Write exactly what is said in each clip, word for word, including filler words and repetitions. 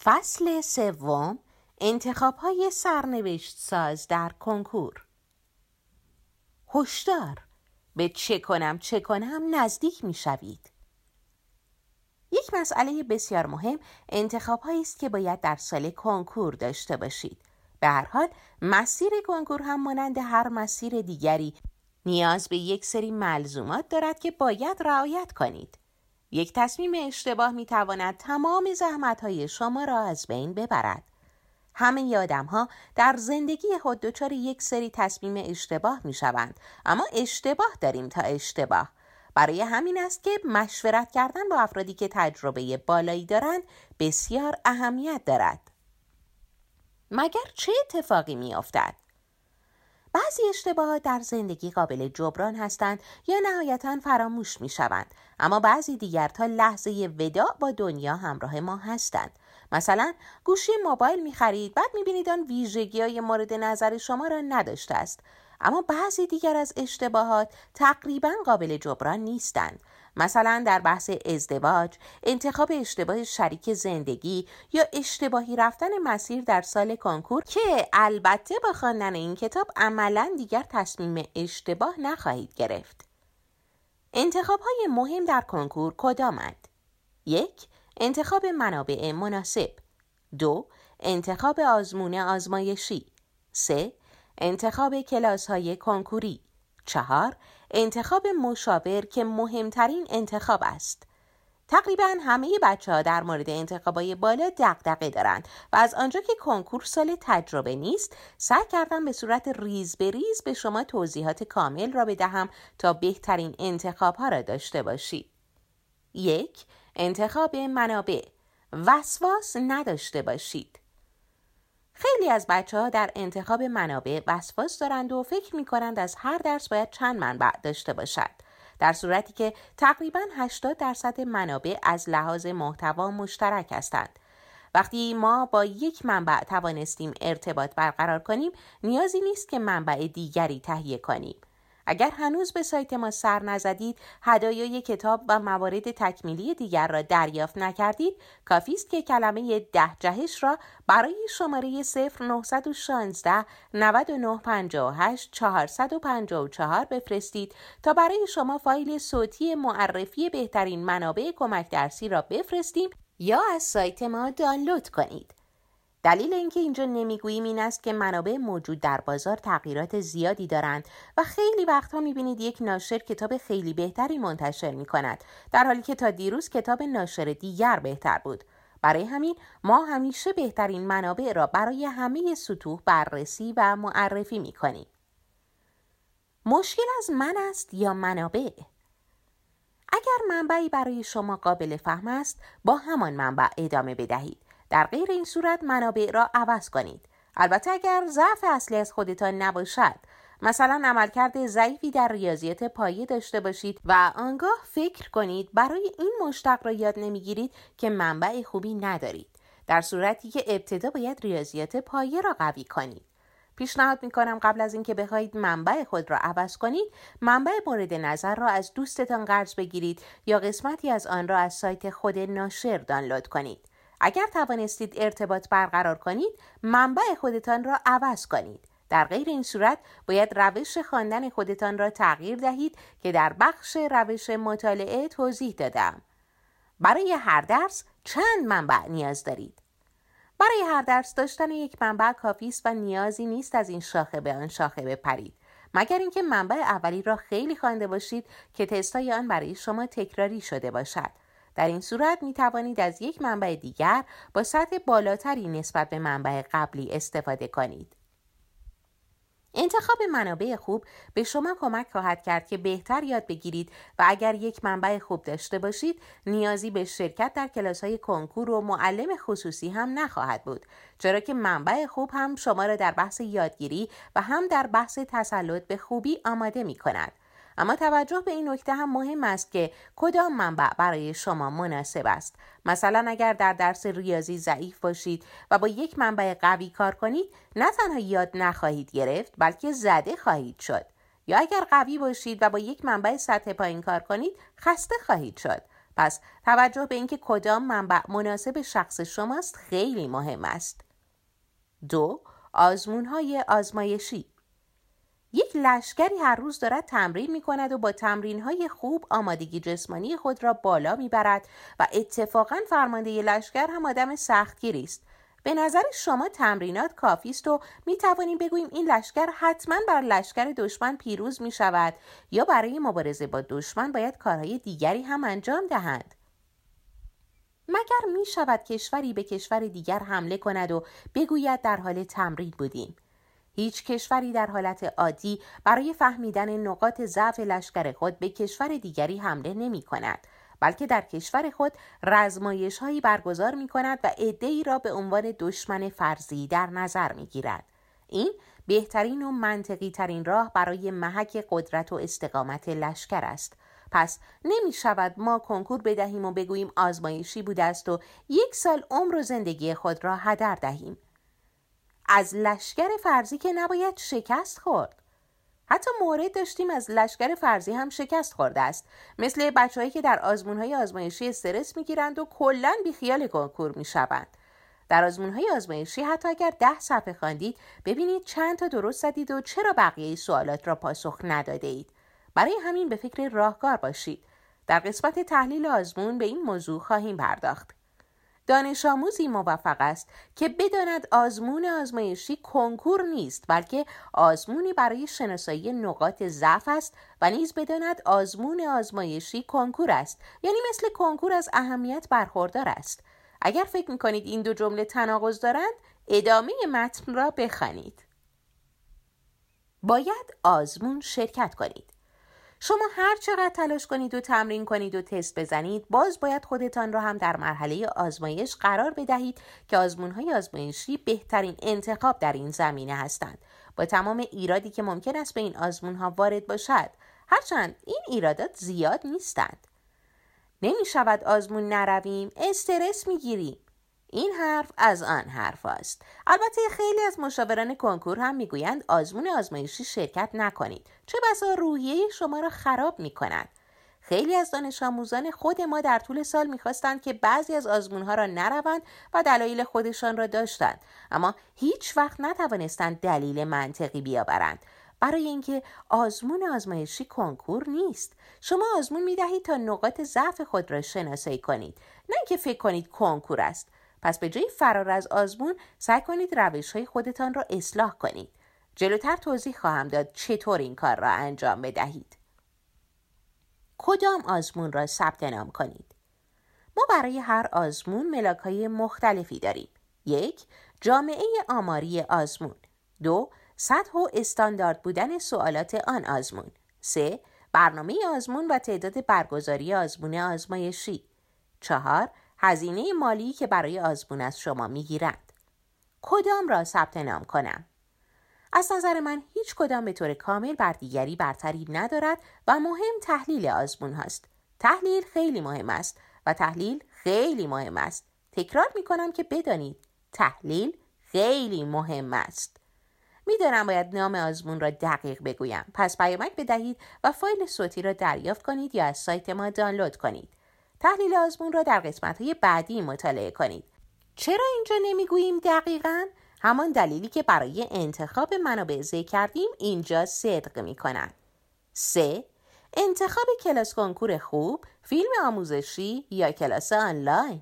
فصل سوم، انتخاب‌های سرنوشت ساز در کنکور. هشدار، به چه کنم چه کنم نزدیک می‌شوید. یک مسئله بسیار مهم انتخاب‌هایی است که باید در سال کنکور داشته باشید. به هر حال مسیر کنکور هم مانند هر مسیر دیگری نیاز به یک سری ملزومات دارد که باید رعایت کنید. یک تصمیم اشتباه می‌تواند تمام زحمت‌های شما را از بین ببرد. همه آدم‌ها در زندگی خود دچار یک سری تصمیم اشتباه می‌شوند، اما اشتباه داریم تا اشتباه. برای همین است که مشورت کردن با افرادی که تجربه بالایی دارند بسیار اهمیت دارد. مگر چه اتفاقی می‌افتد؟ بعضی اشتباهات در زندگی قابل جبران هستند یا نهایتاً فراموش می شوند، اما بعضی دیگر تا لحظه وداع با دنیا همراه ما هستند. مثلا گوشی موبایل می خرید، بعد می بینید آن ویژگی های مورد نظر شما را نداشته است. اما بعضی دیگر از اشتباهات تقریباً قابل جبران نیستند. مثلا در بحث ازدواج، انتخاب اشتباه شریک زندگی یا اشتباهی رفتن مسیر در سال کنکور که البته با خواندن این کتاب عملاً دیگر تصمیم اشتباه نخواهید گرفت. انتخاب‌های مهم در کنکور کدامند؟ یک، انتخاب منابع مناسب. دو، انتخاب آزمون آزمایشی. سه، انتخاب کلاس‌های کنکوری. چهار، انتخاب مشاور که مهمترین انتخاب است. تقریباً همه بچه‌ها در مورد انتخابای بالا دغدغه دارند و از آنجا که کنکور سال تجربه نیست، سعی کردم به صورت ریز به ریز به شما توضیحات کامل را بدهم تا بهترین انتخاب‌ها را داشته باشید. یک، انتخاب منابع. وسواس نداشته باشید. خیلی از بچه‌ها در انتخاب منابع وسواس دارند و فکر می‌کنند از هر درس باید چند منبع داشته باشد، در صورتی که تقریباً هشتاد درصد منابع از لحاظ محتوا مشترک هستند. وقتی ما با یک منبع توانستیم ارتباط برقرار کنیم، نیازی نیست که منبع دیگری تهیه کنیم. اگر هنوز به سایت ما سر نزدید، هدایای کتاب و موارد تکمیلی دیگر را دریافت نکردید، کافی است که کلمه ده جهش را برای شماره صفر نه یک شش نه نه پنج هشت چهار پنج چهار بفرستید تا برای شما فایل صوتی معرفی بهترین منابع کمک درسی را بفرستیم یا از سایت ما دانلود کنید. دلیل اینکه اینجا نمیگوییم این است که منابع موجود در بازار تغییرات زیادی دارند و خیلی وقتها میبینید یک ناشر کتاب خیلی بهتری منتشر میکند، در حالی که تا دیروز کتاب ناشر دیگر بهتر بود. برای همین ما همیشه بهترین منابع را برای همه سطوح بررسی و معرفی میکنیم. مشکل از من است یا منابع؟ اگر منبعی برای شما قابل فهم است، با همان منبع ادامه بدهید. در غیر این صورت منابع را عوض کنید. البته اگر ضعف اصلی از خودتان نباشد، مثلا عملکرد ضعیفی در ریاضیات پایه داشته باشید و آنگاه فکر کنید برای این مشتق را یاد نمیگیرید که منبع خوبی ندارید، در صورتی که ابتدا باید ریاضیات پایه را قوی کنید. پیشنهاد میکنم قبل از اینکه بخواهید منبع خود را عوض کنید، منبع مورد نظر را از دوستتان قرض بگیرید یا قسمتی از آن را از سایت خود ناشر دانلود کنید. اگر توانستید ارتباط برقرار کنید، منبع خودتان را عوض کنید. در غیر این صورت باید روش خواندن خودتان را تغییر دهید که در بخش روش مطالعه توضیح دادم. برای هر درس چند منبع نیاز دارید؟ برای هر درس داشتن یک منبع کافی است و نیازی نیست از این شاخه به آن شاخه بپرید، مگر اینکه منبع اولی را خیلی خوانده باشید که تستای آن برای شما تکراری شده باشد. در این صورت می توانید از یک منبع دیگر با سطح بالاتری نسبت به منبع قبلی استفاده کنید. انتخاب منابع خوب به شما کمک خواهد کرد که بهتر یاد بگیرید و اگر یک منبع خوب داشته باشید، نیازی به شرکت در کلاس‌های کنکور و معلم خصوصی هم نخواهد بود، چرا که منبع خوب هم شما را در بحث یادگیری و هم در بحث تسلط به خوبی آماده می کند. اما توجه به این نکته هم مهم است که کدام منبع برای شما مناسب است. مثلا اگر در درس ریاضی ضعیف باشید و با یک منبع قوی کار کنید، نه تنها یاد نخواهید گرفت، بلکه زده خواهید شد. یا اگر قوی باشید و با یک منبع سطح پایین کار کنید، خسته خواهید شد. پس توجه به اینکه کدام منبع مناسب شخص شماست خیلی مهم است. دو، آزمون‌های آزمایشی. یک لشکری هر روز دارد تمرین می کند و با تمرین‌های خوب آمادگی جسمانی خود را بالا می برد و اتفاقاً فرمانده لشکر هم آدم سختگیری است. به نظر شما تمرینات کافی است و می توانیم بگوییم این لشکر حتماً بر لشکر دشمن پیروز می شود یا برای مبارزه با دشمن باید کارهای دیگری هم انجام دهند؟ مگر می شود کشوری به کشور دیگر حمله کند و بگوید در حال تمرین بودیم؟ هیچ کشوری در حالت عادی برای فهمیدن نقاط ضعف لشکر خود به کشور دیگری حمله نمی کند، بلکه در کشور خود رزمایش هایی برگزار می کند و عده‌ای را به عنوان دشمن فرضی در نظر می گیرد. این بهترین و منطقی ترین راه برای محک قدرت و استقامت لشکر است. پس نمی شود ما کنکور بدهیم و بگوییم آزمایشی بوده است و یک سال عمر و زندگی خود را هدر دهیم. از لشکر فرضی که نباید شکست خورد. حتی مورد داشتیم از لشکر فرضی هم شکست خورده است، مثل بچه‌هایی که در آزمون‌های آزمایشی استرس می‌گیرند و کلاً بیخیال کنکور می‌شوند. در آزمون‌های آزمایشی حتی اگر ده صفحه خواندید ببینید چند تا درست زدید و چرا بقیه سوالات را پاسخ نداده اید. برای همین به فکر راهکار باشید. در قسمت تحلیل آزمون به این موضوع خواهیم پرداخت. دانش آموزی موفق است که بداند آزمون آزمایشی کنکور نیست، بلکه آزمونی برای شناسایی نقاط ضعف است و نیز بداند آزمون آزمایشی کنکور است، یعنی مثل کنکور از اهمیت برخوردار است. اگر فکر می‌کنید این دو جمله تناقض دارند، ادامه متن را بخوانید. باید آزمون شرکت کنید. شما هر چقدر تلاش کنید و تمرین کنید و تست بزنید، باز باید خودتان را هم در مرحله آزمایش قرار بدهید که آزمون‌های آزمایشی بهترین انتخاب در این زمینه هستند، با تمام ایرادی که ممکن است به این آزمون‌ها وارد باشد، هرچند این ایرادات زیاد نیستند. نمی شود آزمون نرویم، استرس میگیریم. این حرف از آن حرف است. البته خیلی از مشاوران کنکور هم میگویند آزمون آزمایشی شرکت نکنید، چه بسا روحیه شما را خراب میکند. خیلی از دانش آموزان خود ما در طول سال میخواستند که بعضی از آزمونها را نروند و دلایل خودشان را داشتند، اما هیچ وقت نتوانستند دلیل منطقی بیاورند. برای اینکه آزمون آزمایشی کنکور نیست. شما آزمون میدهید تا نقاط ضعف خود را شناسایی کنید، نه اینکه فکر کنید کنکور است. پس به جای فرار از آزمون سعی کنید روش‌های خودتان را اصلاح کنید. جلوتر توضیح خواهم داد چطور این کار را انجام بدهید. کدام آزمون را ثبت نام کنید؟ ما برای هر آزمون ملاک‌های مختلفی داریم. یک، جامعه آماری آزمون. دو، سطح و استاندارد بودن سوالات آن آزمون. سه، برنامه آزمون و تعداد برگزاری آزمون آزمایشی. چهار، هزینه مالی که برای آزمون از شما میگیرند. کدام را ثبت نام کنم؟ از نظر من هیچ کدام به طور کامل بر دیگری برتری ندارد و مهم تحلیل آزمون هست. تحلیل خیلی مهم است و تحلیل خیلی مهم است. تکرار می کنم که بدانید تحلیل خیلی مهم است. میدانم باید نام آزمون را دقیق بگویم، پس پیامک بدهید و فایل صوتی را دریافت کنید یا از سایت ما دانلود کنید. تحلیل آزمون را در قسمت‌های بعدی مطالعه کنید. چرا اینجا نمیگوییم دقیقاً؟ همان دلیلی که برای انتخاب منابع ذکر کردیم اینجا صدق می‌کند. سه، انتخاب کلاس کنکور خوب، فیلم آموزشی یا کلاس آنلاین.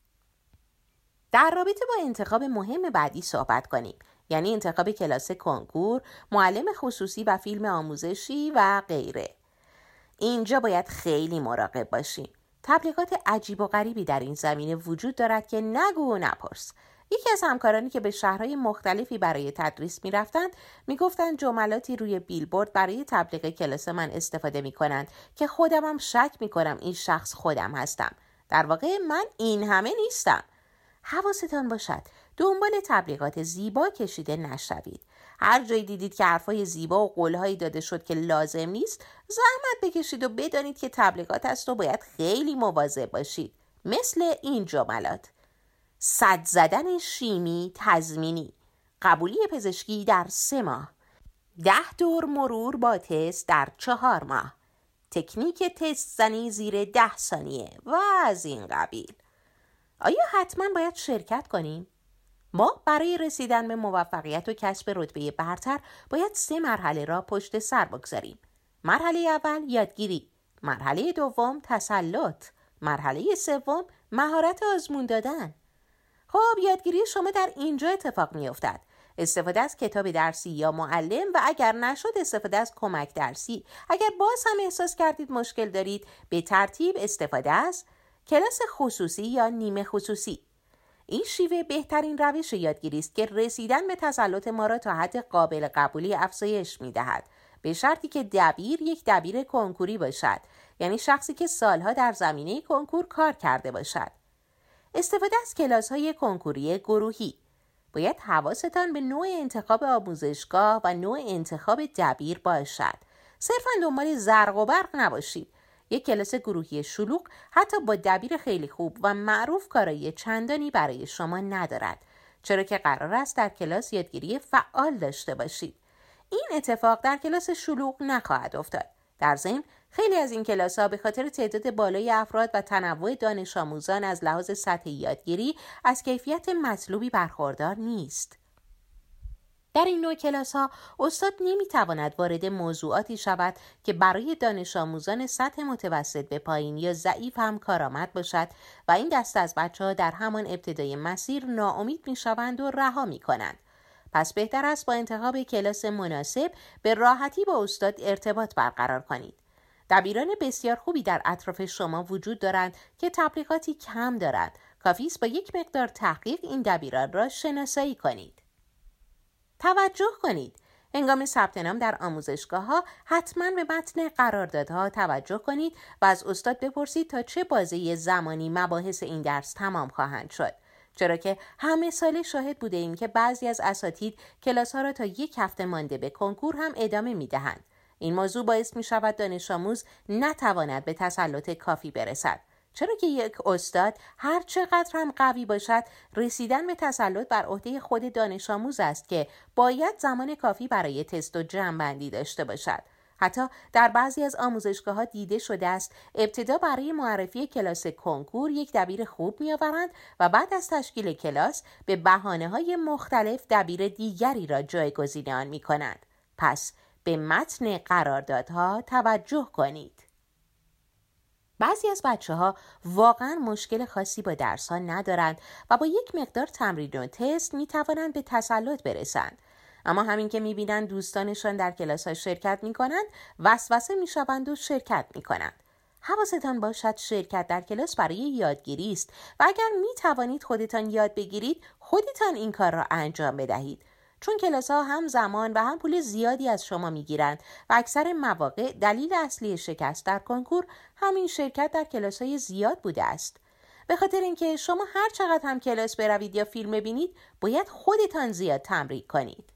در رابطه با انتخاب مهم بعدی صحبت کنیم، یعنی انتخاب کلاس کنکور، معلم خصوصی و فیلم آموزشی و غیره. اینجا باید خیلی مراقب باشیم. تبلیغات عجیب و غریبی در این زمینه وجود دارد که نگو و نپرس. یکی از همکارانی که به شهرهای مختلفی برای تدریس می رفتند می گفتند جملاتی روی بیلبورد برای تبلیغ کلاس من استفاده می کنند که خودم هم شک می کنم این شخص خودم هستم. در واقع من این همه نیستم. حواستان باشد دنبال تبلیغات زیبا کشیده نشوید. هر جایی دیدید که حرفای زیبا و قولهایی داده شد که لازم نیست، زحمت بکشید و بدانید که تبلیغات است و باید خیلی مواظب باشید. مثل این جملات: صد زدن شیمی تضمینی، قبولی پزشکی در سه ماه، ده دور مرور با تست در چهار ماه، تکنیک تست زنی زیر ده ثانیه و از این قبیل. آیا حتما باید شرکت کنیم؟ ما برای رسیدن به موفقیت و کسب رتبه برتر باید سه مرحله را پشت سر بگذاریم. مرحله اول یادگیری، مرحله دوم تسلط، مرحله سوم مهارت آزمون دادن. خب یادگیری شما در اینجا اتفاق می افتد. استفاده از کتاب درسی یا معلم و اگر نشد استفاده از کمک درسی. اگر باز هم احساس کردید مشکل دارید به ترتیب استفاده از کلاس خصوصی یا نیمه خصوصی. این شیوه بهترین روش یادگیری است که رسیدن به تسلط ما را تا حد قابل قبولی افزایش می دهد. به شرطی که دبیر یک دبیر کنکوری باشد، یعنی شخصی که سالها در زمینه کنکور کار کرده باشد. استفاده از کلاس‌های کنکوری گروهی. باید حواستان به نوع انتخاب آموزشگاه و نوع انتخاب دبیر باشد. صرفاً دنبال زرق و برق نباشید. یک کلاس گروهی شلوغ حتی با دبیر خیلی خوب و معروف کارایی چندانی برای شما ندارد، چرا که قرار است در کلاس یادگیری فعال داشته باشید. این اتفاق در کلاس شلوغ نخواهد افتاد. در ضمن خیلی از این کلاس‌ها به خاطر تعداد بالای افراد و تنوع دانش آموزان از لحاظ سطح یادگیری از کیفیت مطلوبی برخوردار نیست. در این نوع کلاس‌ها استاد نمی‌تواند وارد موضوعاتی شود که برای دانش آموزان سطح متوسط به پایین یا ضعیف هم کارآمد باشد و این دسته از بچه‌ها در همان ابتدای مسیر ناامید می‌شوند و رها می‌کنند. پس بهتر است با انتخاب کلاس مناسب به راحتی با استاد ارتباط برقرار کنید. دبیران بسیار خوبی در اطراف شما وجود دارند که تبلیغاتی کم دارند. کافی است با یک مقدار تحقیق این دبیران را شناسایی کنید. توجه کنید. هنگام ثبت نام در آموزشگاه‌ها حتما به متن قراردادها توجه کنید و از استاد بپرسید تا چه بازه زمانی مباحث این درس تمام خواهند شد. چرا که همه ساله شاهد بوده ایم که بعضی از اساتید کلاس‌ها را تا یک هفته مانده به کنکور هم ادامه می‌دهند. این موضوع باعث می‌شود دانش آموز نتواند به تسلط کافی برسد. چرا که یک استاد هر چقدر هم قوی باشد، رسیدن به تسلط بر عهده خود دانش آموز است که باید زمان کافی برای تست و جمع‌بندی داشته باشد. حتی در بعضی از آموزشگاه‌ها دیده شده است ابتدا برای معرفی کلاس کنکور یک دبیر خوب می‌آورند و بعد از تشکیل کلاس به بهانه‌های مختلف دبیر دیگری را جایگزین آن می‌کنند. پس به متن قراردادها توجه کنید. بعضی از بچه‌ها واقعاً مشکل خاصی با درس‌ها ندارند و با یک مقدار تمرین و تست می‌توانند به تسلط برسند. اما همین که می‌بینند دوستانشان در کلاس‌ها شرکت می‌کنند، وسوسه می‌شوند و شرکت می‌کنند. حواستان باشد شرکت در کلاس برای یادگیری است و اگر می‌توانید خودتان یاد بگیرید، خودتان این کار را انجام بدهید. چون کلاس‌ها هم زمان و هم پول زیادی از شما می‌گیرند و اکثر مواقع دلیل اصلی شکست در کنکور همین شرکت در کلاس‌های زیاد بوده است. به خاطر اینکه شما هر چقدر هم کلاس بروید یا فیلم ببینید، باید خودتان زیاد تمرین کنید.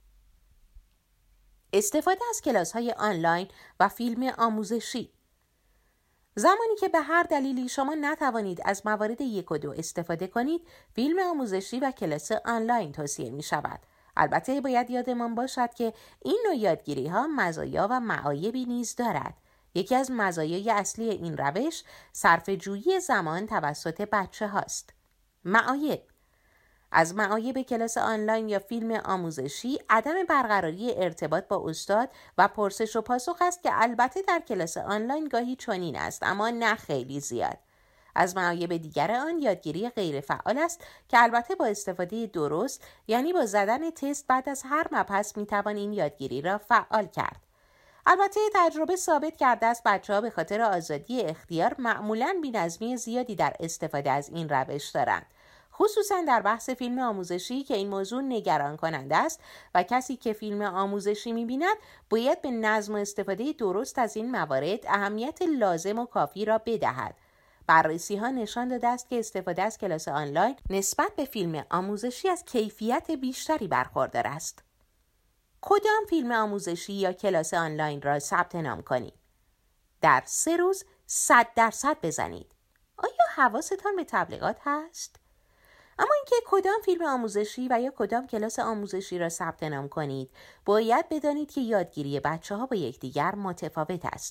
استفاده از کلاس‌های آنلاین و فیلم آموزشی. زمانی که به هر دلیلی شما نتوانید از موارد یک و دو استفاده کنید، فیلم آموزشی و کلاس آنلاین توصیه می‌شود. البته باید یادمان باشد که این نوع یادگیری‌ها مزایا و معایبی نیز دارد. یکی از مزایای اصلی این روش صرفه‌جویی زمان توسط بچه هاست. معایب: از معایب کلاس آنلاین یا فیلم آموزشی عدم برقراری ارتباط با استاد و پرسش و پاسخ است که البته در کلاس آنلاین گاهی چنین است، اما نه خیلی زیاد. از معایب دیگر آن یادگیری غیر فعال است که البته با استفاده درست، یعنی با زدن تست بعد از هر مبحث میتوان این یادگیری را فعال کرد. البته تجربه ثابت کرده است بچه‌ها به خاطر آزادی اختیار معمولاً بی‌نظمی زیادی در استفاده از این روش دارند، خصوصاً در بحث فیلم آموزشی که این موضوع نگران کننده است و کسی که فیلم آموزشی می‌بیند باید به نظم و استفاده درست از این موارد اهمیت لازم و کافی را بدهد. بررسی ها نشان داده است که استفاده از کلاس آنلاین نسبت به فیلم آموزشی از کیفیت بیشتری برخوردار است. کدام فیلم آموزشی یا کلاس آنلاین را ثبت نام کنید؟ در سه روز صد درصد بزنید. آیا حواستان به تبلیغات هست؟ اما اینکه کدام فیلم آموزشی و یا کدام کلاس آموزشی را ثبت نام کنید، باید بدانید که یادگیری بچه‌ها با یکدیگر متفاوت است.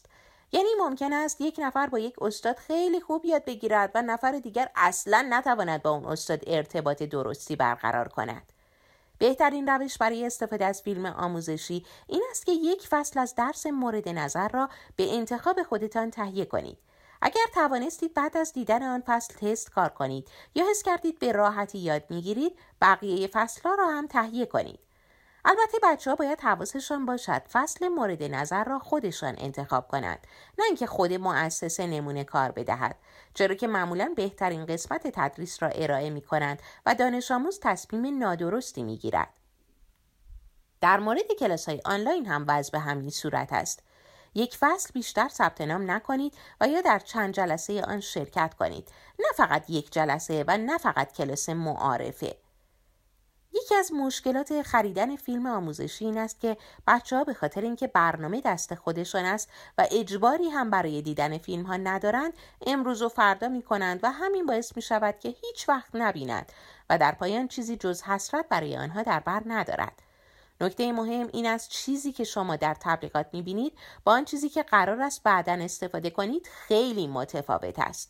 یعنی ممکن است یک نفر با یک استاد خیلی خوب یاد بگیرد و نفر دیگر اصلاً نتواند با اون استاد ارتباط درستی برقرار کند. بهترین روش برای استفاده از فیلم آموزشی این است که یک فصل از درس مورد نظر را به انتخاب خودتان تهیه کنید. اگر توانستید بعد از دیدن آن فصل تست کار کنید یا حس کردید به راحتی یاد میگیرید، بقیه فصل‌ها را هم تهیه کنید. البته بچه‌ها باید حواسشان باشد فصل مورد نظر را خودشان انتخاب کنند، نه اینکه خود مؤسسه نمونه کار بدهد، چرا که معمولاً بهترین قسمت تدریس را ارائه می‌کنند و دانش آموز تصمیم نادرستی می‌گیرد. در مورد کلاس‌های آنلاین هم وضع به همین صورت است. یک فصل بیشتر ثبت نام نکنید و یا در چند جلسه آن شرکت کنید، نه فقط یک جلسه و نه فقط کلاس معارفه. یکی از مشکلات خریدن فیلم آموزشی این است که بچه‌ها به خاطر اینکه برنامه دست خودشان است و اجباری هم برای دیدن فیلم ها ندارند، امروز و فردا می کنند و همین باعث می شود که هیچ وقت نبینند و در پایان چیزی جز حسرت برای آنها در بر ندارد. نکته مهم این است چیزی که شما در تبلیغات می بینید با آن چیزی که قرار است بعداً استفاده کنید خیلی متفاوت است.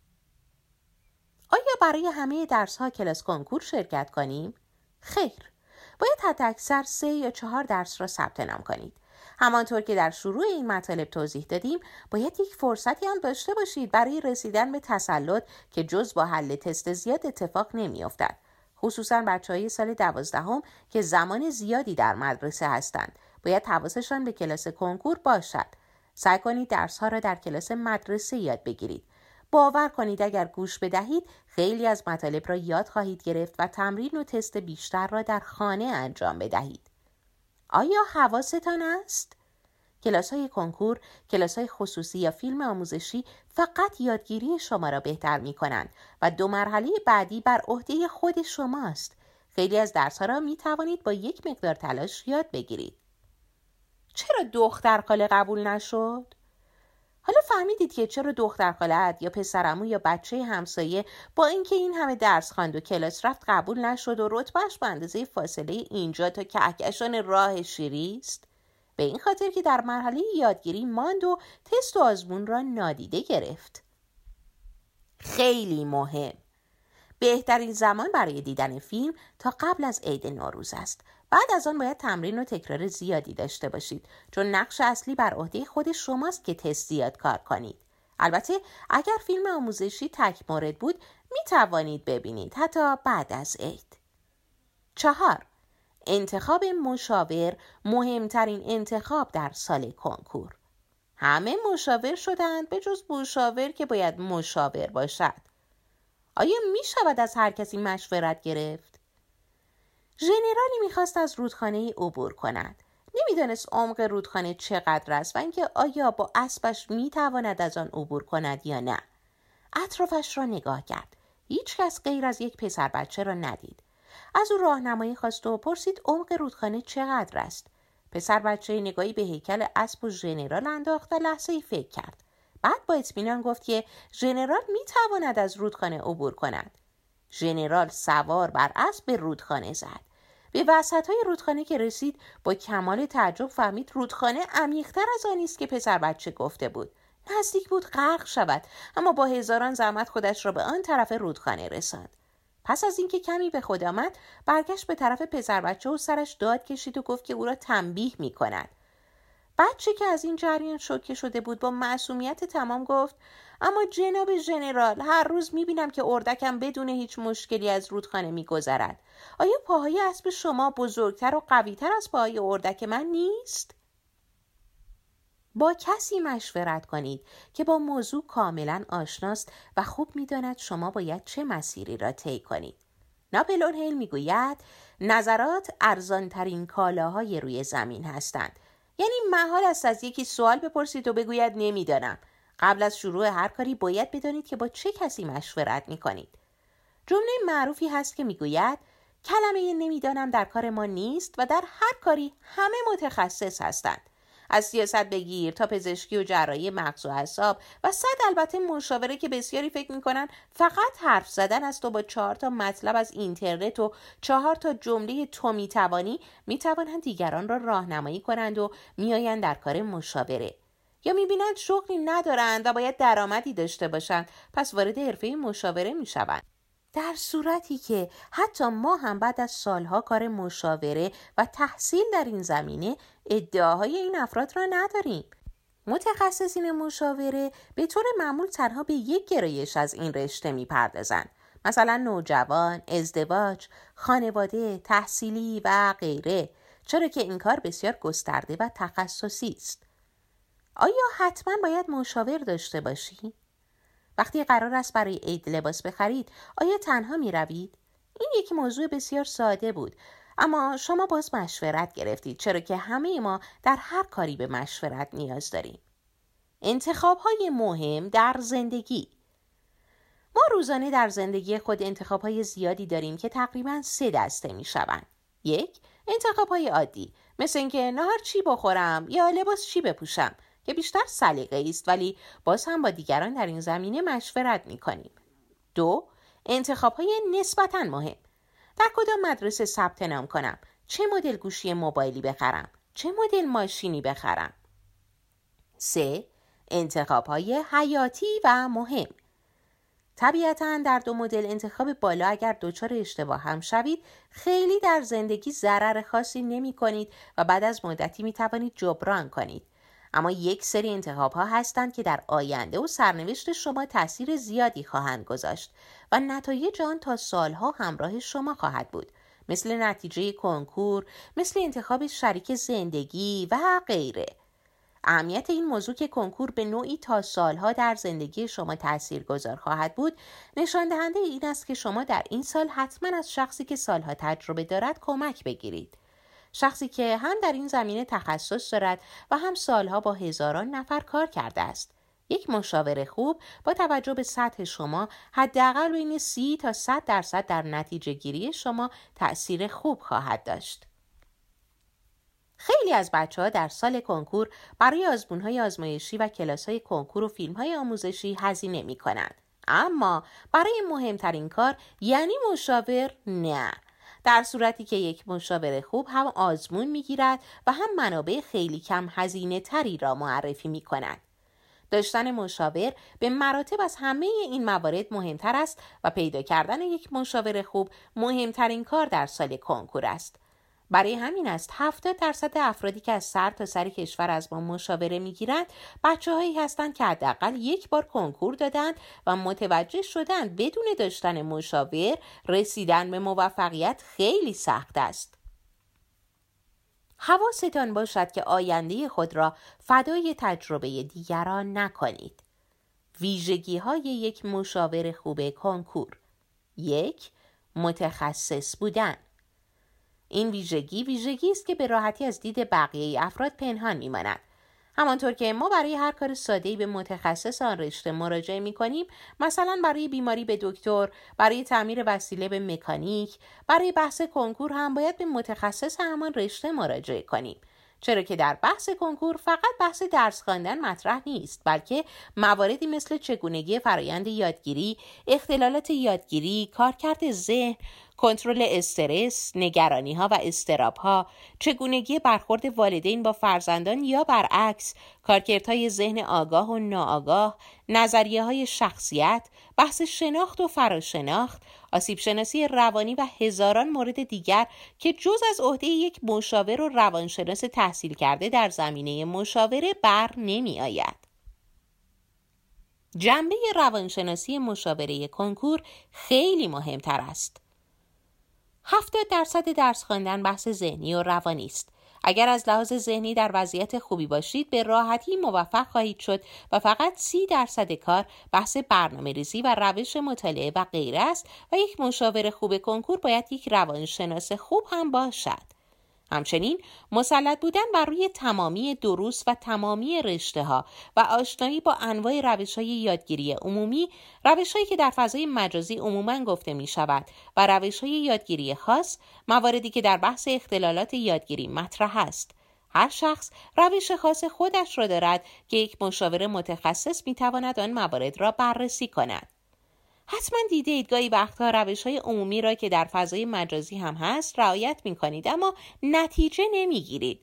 آیا برای همه درس ها کلاس کنکور شرکت کنیم؟ خیر، باید حتی اکثر سه یا چهار درس را ثبت نام کنید. همانطور که در شروع این مطالب توضیح دادیم، باید یک فرصتی هم داشته باشید برای رسیدن به تسلط که جز با حل تست زیاد اتفاق نمی افتد. خصوصاً بچه‌های سال دوازدهم که زمان زیادی در مدرسه هستند، باید حواسشان به کلاس کنکور باشد. سعی کنید درس‌ها را در کلاس مدرسه یاد بگیرید. باور کنید اگر گوش بدهید خیلی از مطالب را یاد خواهید گرفت و تمرین و تست بیشتر را در خانه انجام بدهید. آیا حواستان است؟ کلاس‌های کنکور، کلاس‌های خصوصی یا فیلم آموزشی فقط یادگیری شما را بهتر می‌کنند و دو مرحله بعدی بر عهده خود شماست. خیلی از درس‌ها را می‌توانید با یک مقدار تلاش یاد بگیرید. چرا دختر خاله قبول نشد؟ حالا فهمیدید که چرا دختر خاله‌ات یا پسرعمو یا بچه همسایه با اینکه این همه درس خواند و کلاس رفت قبول نشد و رتبهش به اندازه فاصله اینجا تا کهکشان راه شیری است؟ به این خاطر که در مرحله یادگیری ماند و تست و آزمون را نادیده گرفت. خیلی مهم. بهترین زمان برای دیدن فیلم تا قبل از عید نوروز است. بعد از آن باید تمرین و تکرار زیادی داشته باشید، چون نقش اصلی بر عهده خود شماست که تست زیاد کار کنید. البته اگر فیلم آموزشی تک مورد بود می توانید ببینید حتی بعد از عید. چهار. انتخاب مشاور مهمترین انتخاب در سال کنکور. همه مشاور شدند به جز مشاور که باید مشاور باشد. آیا می شود از هر کسی مشورت گرفت؟ ژنرالی میخواست از رودخانه عبور کند. نمیدانست عمق رودخانه چقدر است و اینکه آیا با اسبش میتواند از آن عبور کند یا نه. اطرافش را نگاه کرد. هیچ کس غیر از یک پسر بچه را ندید. از او راهنمایی خواست و پرسید عمق رودخانه چقدر است. پسر بچه نگاهی به هیکل اسب و ژنرال انداخت و لحظه‌ای فکر کرد. بعد با اطمینان گفت که ژنرال میتواند از رودخانه عبور کند. ژنرال سوار بر اسب به رودخانه زد. به وسطای رودخانه که رسید با کمال تعجب فهمید رودخانه عمیق‌تر از آنی است که پسر بچه گفته بود. نزدیک بود غرق شود، اما با هزاران زحمت خودش را به آن طرف رودخانه رساند. پس از اینکه کمی به خود آمد، برگشت به طرف پسر بچه و سرش داد کشید و گفت که او را تنبیه می کند. بچه که از این جریان شوکه شده بود با معصومیت تمام گفت اما جناب ژنرال، هر روز میبینم که اردکم بدون هیچ مشکلی از رودخانه میگذرد. آیا پاهای اسب شما بزرگتر و قویتر از پاهای اردک من نیست؟ با کسی مشورت کنید که با موضوع کاملا آشناست و خوب میداند شما باید چه مسیری را طی کنید. ناپلئون هیل میگوید نظرات ارزانترین کالاهای روی زمین هستند. یعنی محال است از یکی سوال بپرسید و بگوید نمیدانم. قبل از شروع هر کاری باید بدانید که با چه کسی مشورت میکنید. جمله معروفی هست که میگوید کلمه نمیدانم در کار ما نیست و در هر کاری همه متخصص هستند. از سیاست بگیر تا پزشکی و جراحی مغز و اعصاب و صد البته مشاوره که بسیاری فکر میکنن فقط حرف زدن است و با چهار تا مطلب از اینترنت و چهار تا جمله تو میتوانی میتوانند دیگران را راهنمایی کنند و میآیند در کار مشاوره. یا میبینند شغلی ندارند و باید درآمدی داشته باشند، پس وارد حرفه مشاوره میشوند. در صورتی که حتی ما هم بعد از سالها کار مشاوره و تحصیل در این زمینه ادعاهای این افراد را نداریم. متخصصین مشاوره به طور معمول تنها به یک گرایش از این رشته میپردازند، مثلا نوجوان، ازدواج، خانواده، تحصیلی و غیره، چرا که این کار بسیار گسترده و تخصصی است. آیا حتما باید مشاور داشته باشی؟ وقتی قرار است برای عید لباس بخرید، آیا تنها می روید؟ این یک موضوع بسیار ساده بود، اما شما باز مشورت گرفتید، چرا که همه ما در هر کاری به مشورت نیاز داریم. انتخاب‌های مهم در زندگی. ما روزانه در زندگی خود انتخاب‌های زیادی داریم که تقریباً سه دسته می‌شوند. یک، انتخاب‌های عادی، مثل اینکه نهار چی بخورم یا لباس چی بپوشم، که بیشتر سلیقه‌ای است، ولی باز هم با دیگران در این زمینه مشورت می‌کنیم. دو، انتخاب‌های نسبتاً مهم. در کدام مدرسه ثبت نام کنم؟ چه مدل گوشی موبایلی بخرم؟ چه مدل ماشینی بخرم؟ سه، انتخاب‌های حیاتی و مهم. طبیعتاً در دو مدل انتخاب بالا اگر دچار اشتباه هم شوید، خیلی در زندگی ضرر خاصی نمی کنید و بعد از مدتی می توانید جبران کنید. اما یک سری انتخاب ها هستند که در آینده و سرنوشت شما تأثیر زیادی خواهند گذاشت و نتایج آن تا سالها همراه شما خواهد بود، مثل نتیجه کنکور، مثل انتخاب شریک زندگی و غیره. اهمیت این موضوع که کنکور به نوعی تا سالها در زندگی شما تاثیرگذار خواهد بود، نشان دهنده این است که شما در این سال حتما از شخصی که سالها تجربه دارد کمک بگیرید. شخصی که هم در این زمینه تخصص دارد و هم سالها با هزاران نفر کار کرده است. یک مشاور خوب با توجه به سطح شما حداقل بین سی تا صد درصد در نتیجه گیری شما تأثیر خوب خواهد داشت. خیلی از بچه‌ها در سال کنکور برای آزمون‌های آزمایشی و کلاس‌های کنکور و فیلم‌های آموزشی هزینه می‌کنند. اما برای مهمترین کار یعنی مشاور نه. در صورتی که یک مشاور خوب هم آزمون می‌گیرد و هم منابع خیلی کم هزینه تری را معرفی می‌کند. داشتن مشاور به مراتب از همه این موارد مهمتر است و پیدا کردن یک مشاور خوب مهمترین کار در سال کنکور است. برای همین است هفتاد درصد افرادی که از سر تا سر کشور از ما مشاوره میگیرند بچه‌هایی هستند که حداقل یک بار کنکور دادند و متوجه شدند بدون داشتن مشاور رسیدن به موفقیت خیلی سخت است. حواستان باشد که آینده خود را فدای تجربه دیگران نکنید. ویژگی‌های یک مشاور خوب کنکور. یک، متخصص بودن. این ویژگی ویژگی است که به راحتی از دید بقیه افراد پنهان می‌ماند. همانطور که ما برای هر کار ساده‌ای به متخصص آن رشته مراجعه می‌کنیم، مثلا برای بیماری به دکتر، برای تعمیر وسیله به مکانیک، برای بحث کنکور هم باید به متخصص همان رشته مراجعه کنیم. چرا که در بحث کنکور فقط بحث درس خواندن مطرح نیست، بلکه مواردی مثل چگونگی فرایند یادگیری، اختلالات یادگیری، کارکرد ذهن، کنترل استرس، نگرانی‌ها و اضطراب‌ها، چگونگی برخورد والدین با فرزندان یا برعکس، کارکردهای ذهن آگاه و ناآگاه، نظریه‌های شخصیت، بحث شناخت و فراشناخت، آسیب شناسی روانی و هزاران مورد دیگر که جز از عهده یک مشاور و روانشناس تحصیل کرده در زمینه مشاوره بر نمی آید. جنبه روانشناسی مشاوره کنکور خیلی مهمتر است. هفتاد درصد درس خواندن بحث ذهنی و روانی است. اگر از لحاظ ذهنی در وضعیت خوبی باشید به راحتی موفق خواهید شد و فقط سی درصد کار بحث برنامه‌ریزی و روش مطالعه و غیره است و یک مشاور خوب کنکور باید یک روانشناس خوب هم باشد. همچنین مسلط بودن بر روی تمامی دروس و تمامی رشته‌ها و آشنایی با انواع روش‌های یادگیری عمومی، روش‌هایی که در فضای مجازی عموماً گفته می‌شود و روش‌های یادگیری خاص، مواردی که در بحث اختلالات یادگیری مطرح است. هر شخص روش خاص خودش را دارد که یک مشاور متخصص می‌تواند آن موارد را بررسی کند. حتما دیده اید گاهی وقتها روش‌های عمومی را که در فضای مجازی هم هست رعایت می‌کنید اما نتیجه نمی‌گیرید.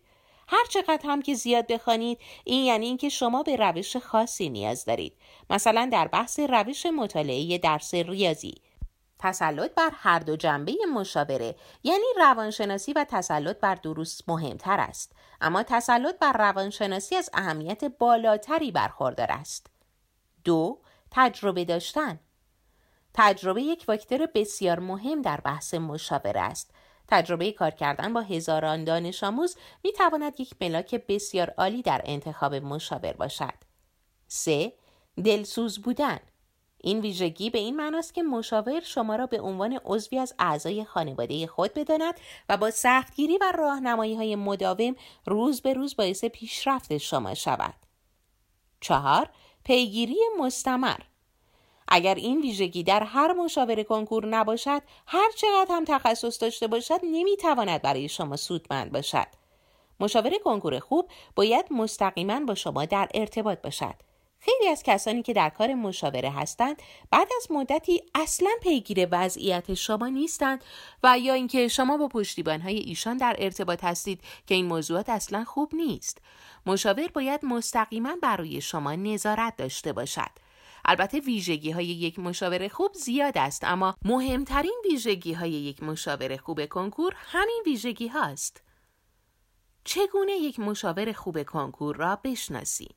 هر چقدر هم که زیاد بخوانید، این یعنی اینکه شما به روش خاصی نیاز دارید. مثلا در بحث روش مطالعه درس ریاضی، تسلط بر هر دو جنبه مشاوره یعنی روانشناسی و تسلط بر دروس مهمتر است، اما تسلط بر روانشناسی از اهمیت بالاتری برخوردار است. دو، تجربه داشتن. تجربه یک فاکتور بسیار مهم در بحث مشاوره است. تجربه کار کردن با هزاران دانش آموز می تواند یک ملاک بسیار عالی در انتخاب مشاور باشد. سه، دلسوز بودن. این ویژگی به این معناست که مشاور شما را به عنوان عضوی از اعضای خانواده خود بداند و با سختگیری و راهنمایی‌های مداوم روز به روز باعث پیشرفت شما شود. چهار، پیگیری مستمر. اگر این ویژگی در هر مشاور کنکور نباشد، هر چقدر هم تخصص داشته باشد نمیتواند برای شما سودمند باشد. مشاور کنکور خوب باید مستقیما با شما در ارتباط باشد. خیلی از کسانی که در کار مشاوره هستند بعد از مدتی اصلا پیگیر وضعیت شما نیستند و یا اینکه شما با پشتیبان‌های ایشان در ارتباط هستید که این موضوعات اصلا خوب نیست. مشاور باید مستقیما بر روی شما نظارت داشته باشد. البته ویژگی های یک مشاور خوب زیاد است، اما مهمترین ویژگی های یک مشاور خوب کنکور همین ویژگی هاست. چگونه یک مشاور خوب کنکور را بشناسیم؟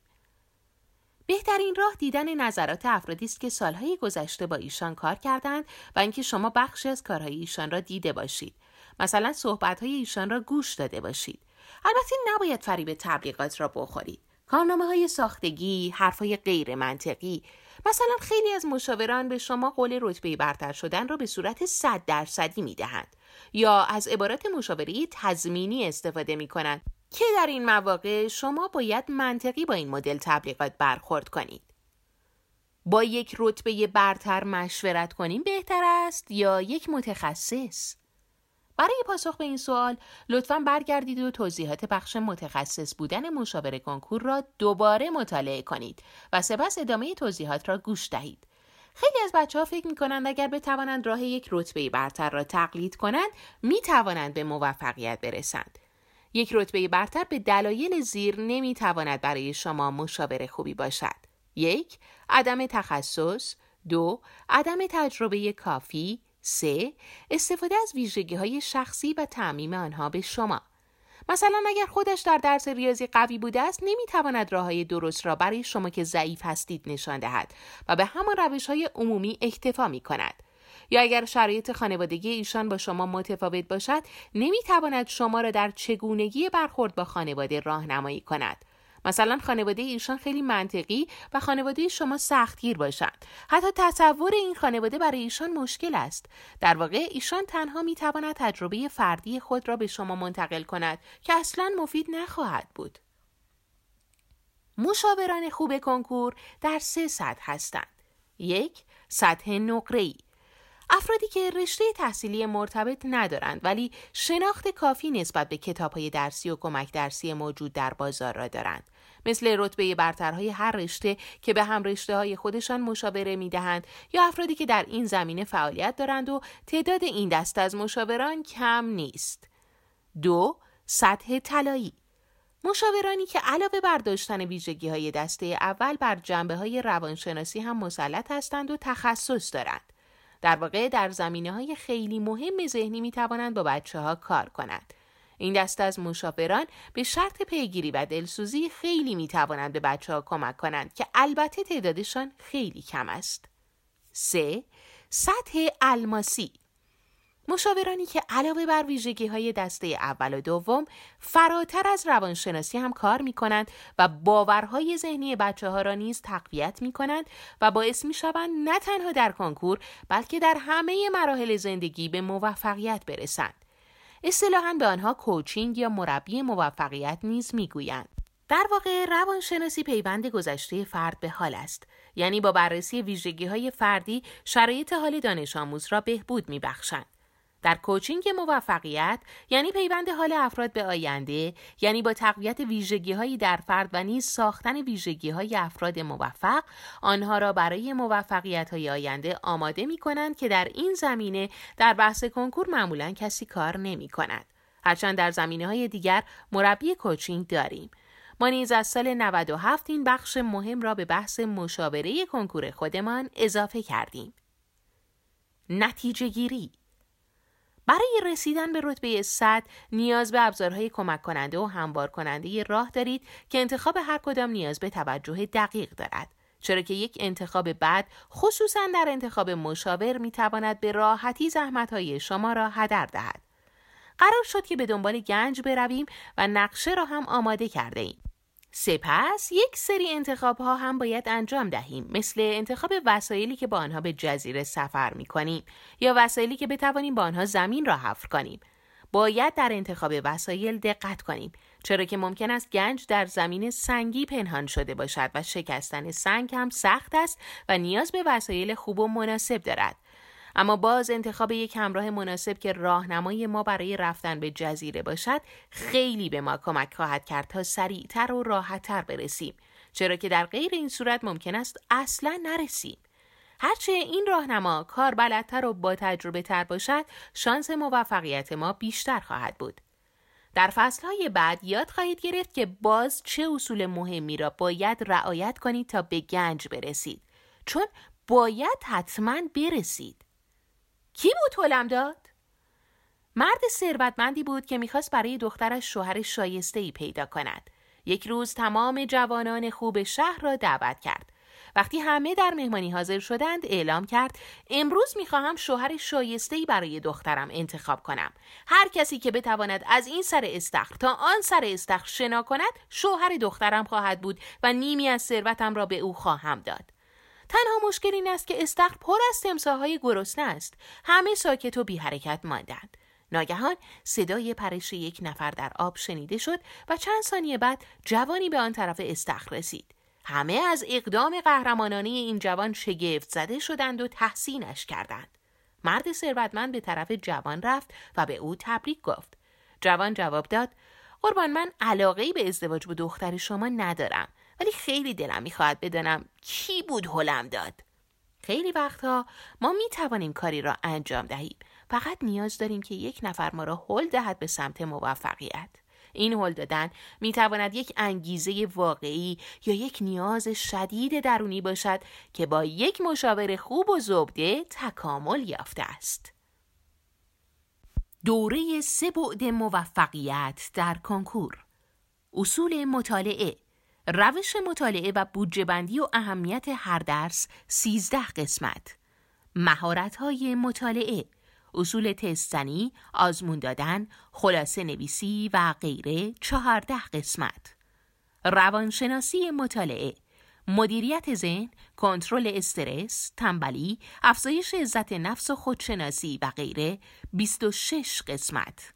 بهترین راه دیدن نظرات افرادی است که سالهای گذشته با ایشان کار کردند و اینکه شما بخشی از کارهای ایشان را دیده باشید. مثلا صحبت‌های ایشان را گوش داده باشید. البته نباید فریب تبلیغات را بخورید. کارنامه‌های ساختگی، حرف‌های غیر منطقی. مثلا خیلی از مشاوران به شما قول رتبه برتر شدن را به صورت صد درصدی می‌دهند یا از عبارات مشاوره تضمینی استفاده می‌کنند که در این مواقع شما باید منطقی با این مدل تبلیغات برخورد کنید. با یک رتبه برتر مشورت کنیم بهتر است یا یک متخصص؟ برای پاسخ به این سوال لطفاً برگردید و توضیحات بخش متخصص بودن مشاور کنکور را دوباره مطالعه کنید و سپس ادامه توضیحات را گوش دهید. خیلی از بچه‌ها فکر می‌کنند اگر بتوانند راه یک رتبه برتر را تقلید کنند می‌توانند به موفقیت برسند. یک رتبه برتر به دلایل زیر نمی‌تواند برای شما مشاور خوبی باشد. یک، عدم تخصص. دو، عدم تجربه کافی. سه، استفاده از ویژگی‌های شخصی و تعمیم آنها به شما. مثلا اگر خودش در درس ریاضی قوی بوده است نمی‌تواند راه‌های درست را برای شما که ضعیف هستید نشان دهد و به همان روش‌های عمومی اکتفا می‌کند. یا اگر شرایط خانوادگی ایشان با شما متفاوت باشد نمی‌تواند شما را در چگونگی برخورد با خانواده راهنمایی کند. مثلا خانواده ایشان خیلی منطقی و خانواده شما سختگیر باشند. حتی تصور این خانواده برای ایشان مشکل است. در واقع ایشان تنها می‌تواند تجربه فردی خود را به شما منتقل کند که اصلاً مفید نخواهد بود. مشاوران خوب کنکور در سه سطح هستند. یک، سطح نقره‌ای. افرادی که رشته تحصیلی مرتبط ندارند ولی شناخت کافی نسبت به کتاب‌های درسی و کمک درسی موجود در بازار را دارند. مثل رتبه برترهای هر رشته که به هم رشته‌های خودشان مشاوره می‌دهند یا افرادی که در این زمینه فعالیت دارند و تعداد این دسته از مشاوران کم نیست. دو، سطح طلایی. مشاورانی که علاوه بر داشتن ویژگی‌های دسته اول بر جنبه‌های روانشناسی هم مسلط هستند و تخصص دارند. در واقع در زمینه‌های خیلی مهم ذهنی می‌توانند با بچه‌ها کار کنند. این دسته از مشاوران به شرط پیگیری و دلسوزی خیلی می‌توانند به بچه‌ها کمک کنند که البته تعدادشان خیلی کم است. سه، سطح الماسی. مشاورانی که علاوه بر ویژگی‌های دسته اول و دوم فراتر از روانشناسی هم کار می‌کنند و باورهای ذهنی بچه‌ها را نیز تقویت می‌کنند و باعث می‌شوند نه تنها در کنکور بلکه در همه مراحل زندگی به موفقیت برسند. اصطلاحاً به آنها کوچینگ یا مربی موفقیت نیز می‌گویند. در واقع روانشناسی پیوند گذشته فرد به حال است، یعنی با بررسی ویژگی‌های فردی شرایط حال دانش آموز را بهبود می‌بخشند. در کوچینگ موفقیت یعنی پیوند حال افراد به آینده، یعنی با تقویت ویژگی‌هایی در فرد و نیز ساختن ویژگی‌های افراد موفق، آنها را برای موفقیت‌های آینده آماده می‌کنند که در این زمینه در بحث کنکور معمولاً کسی کار نمی‌کند. هرچند در زمینه‌های دیگر مربی کوچینگ داریم. ما نیز از سال نود و هفت این بخش مهم را به بحث مشاوره کنکور خودمان اضافه کردیم. نتیجه گیری. برای رسیدن به رتبه صد نیاز به ابزارهای کمک کننده و هموار کننده راه دارید که انتخاب هر کدام نیاز به توجه دقیق دارد. چرا که یک انتخاب بد خصوصاً در انتخاب مشاور میتواند به راحتی زحمت‌های شما را هدر دهد. قرار شد که به دنبال گنج برویم و نقشه را هم آماده کرده ایم. سپس یک سری انتخاب ها هم باید انجام دهیم، مثل انتخاب وسایلی که با آنها به جزیره سفر می کنیم یا وسایلی که بتوانیم با آنها زمین را حفر کنیم. باید در انتخاب وسایل دقت کنیم، چرا که ممکن است گنج در زمین سنگی پنهان شده باشد و شکستن سنگ هم سخت است و نیاز به وسایل خوب و مناسب دارد. اما باز انتخاب یک همراه مناسب که راهنمای ما برای رفتن به جزیره باشد خیلی به ما کمک خواهد کرد تا سریعتر و راحتتر برسیم، چرا که در غیر این صورت ممکن است اصلا نرسیم. هرچه این راهنما کار بلدتر و با تجربه تر باشد، شانس موفقیت ما بیشتر خواهد بود. در فصلهای بعد یاد خواهید گرفت که باز چه اصول مهمی را باید رعایت کنید تا به گنج برسید، چون باید حتما برسید. کی بود هلم داد؟ مرد ثروتمندی بود که میخواست برای دخترش شوهر شایسته‌ای پیدا کند. یک روز تمام جوانان خوب شهر را دعوت کرد. وقتی همه در مهمانی حاضر شدند اعلام کرد امروز میخواهم شوهر شایسته‌ای برای دخترم انتخاب کنم. هر کسی که بتواند از این سر استخر تا آن سر استخر شنا کند شوهر دخترم خواهد بود و نیمی از ثروتم را به او خواهم داد. تنها مشکل این است که استخر پر از تمساح‌های گرسنه است. همه ساکت و بی حرکت ماندند. ناگهان صدای پرش یک نفر در آب شنیده شد و چند ثانیه بعد جوانی به آن طرف استخر رسید. همه از اقدام قهرمانانه این جوان شگفت زده شدند و تحسینش کردند. مرد ثروتمند به طرف جوان رفت و به او تبریک گفت. جوان جواب داد: قربان، من علاقه‌ای به ازدواج با دختر شما ندارم، ولی خیلی دلم میخواهد بدانم کی بود هلم داد. خیلی وقتها ما میتوانیم کاری را انجام دهیم، فقط نیاز داریم که یک نفر ما را هل دهد به سمت موفقیت. این هل دادن میتواند یک انگیزه واقعی یا یک نیاز شدید درونی باشد که با یک مشاور خوب و زبده تکامل یافته است. دوره سه بعد موفقیت در کنکور. اصول مطالعه، روش مطالعه و بودجه بندی و اهمیت هر درس سیزده قسمت. مهارت‌های مطالعه، اصول تست‌زنی، آزمون دادن، خلاصه نویسی و غیره چهارده قسمت. روانشناسی مطالعه، مدیریت ذهن، کنترل استرس، تنبلی، افزایش عزت نفس و خودشناسی و غیره بیست و شش قسمت.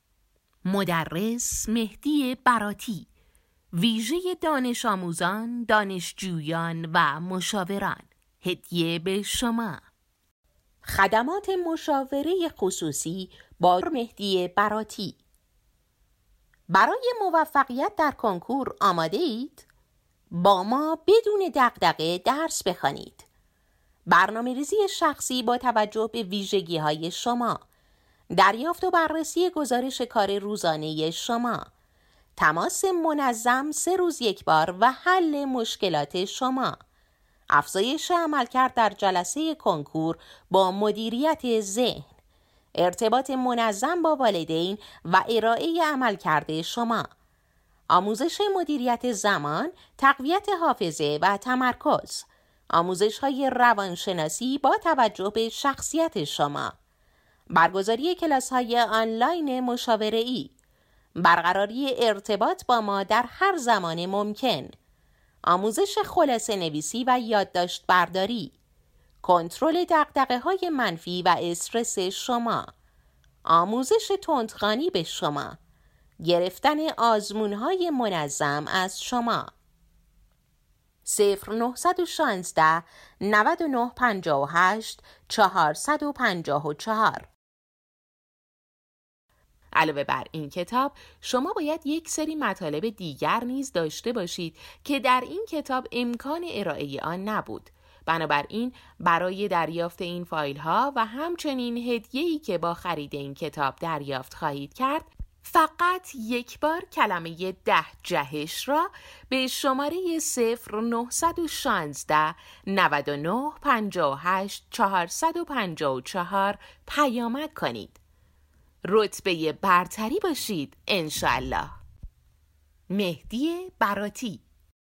مدرس مهدی براتی، ویژه دانش آموزان، دانشجویان و مشاوران، هدیه به شما. خدمات مشاوره خصوصی با مهدی براتی. برای موفقیت در کنکور آماده اید؟ با ما بدون دغدغه درس بخوانید. برنامه‌ریزی شخصی با توجه به ویژگی‌های شما، دریافت و بررسی گزارش کار روزانه شما، تماس منظم سه روز یک بار و حل مشکلات شما، افزایش عملکرد در جلسه کنکور با مدیریت ذهن، ارتباط منظم با والدین و ارائه عملکرد شما، آموزش مدیریت زمان، تقویت حافظه و تمرکز، آموزش‌های روانشناسی با توجه به شخصیت شما، برگزاری کلاس‌های آنلاین مشاوره‌ای، برقراری ارتباط با ما در هر زمان ممکن، آموزش خلاصه نویسی و یادداشت برداری، کنترل دغدغه‌های منفی و استرس شما، آموزش تندخوانی به شما، گرفتن آزمون‌های منظم از شما. صفر نه یک شش نه نه پنج هشت چهار پنج چهار. علاوه بر این کتاب، شما باید یک سری مطالب دیگر نیز داشته باشید که در این کتاب امکان ارائه آن نبود. بنابراین برای دریافت این فایل ها و همچنین هدیه‌ای که با خرید این کتاب دریافت خواهید کرد، فقط یک بار کلمه ده جهش را به شماره صفر نهصد و شانزده نود و نه پنجاه و هشت چهارصد و پنجاه و چهار پیامک کنید. رتبه برتری باشید انشالله. مهدی براتی.